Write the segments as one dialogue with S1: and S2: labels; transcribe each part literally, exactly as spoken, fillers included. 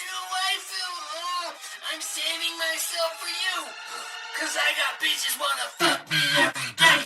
S1: true waifu. Oh, I'm saving myself for you. Cause I got bitches wanna fuck me every day.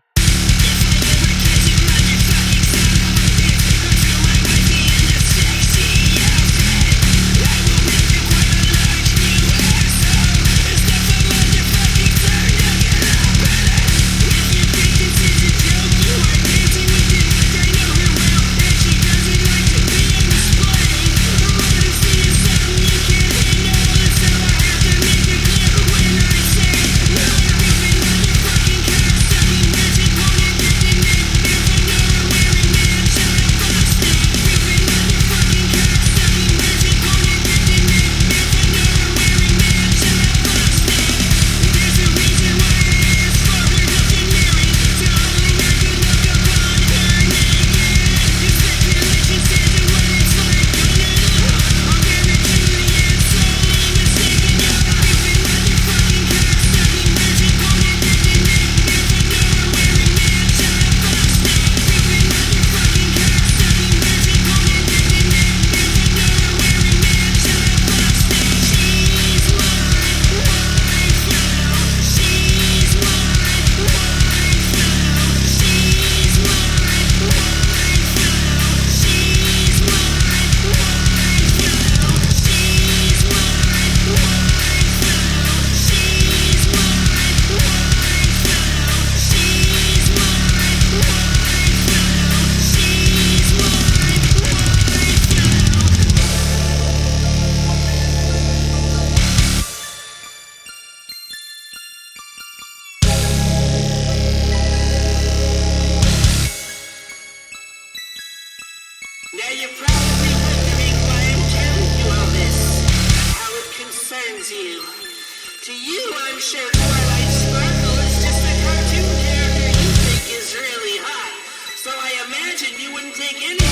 S2: Now you're probably wondering why I'm telling you all this, how it concerns you. To you, I'm sure Twilight Sparkle is just a cartoon character you think is really hot, so I imagine you wouldn't take any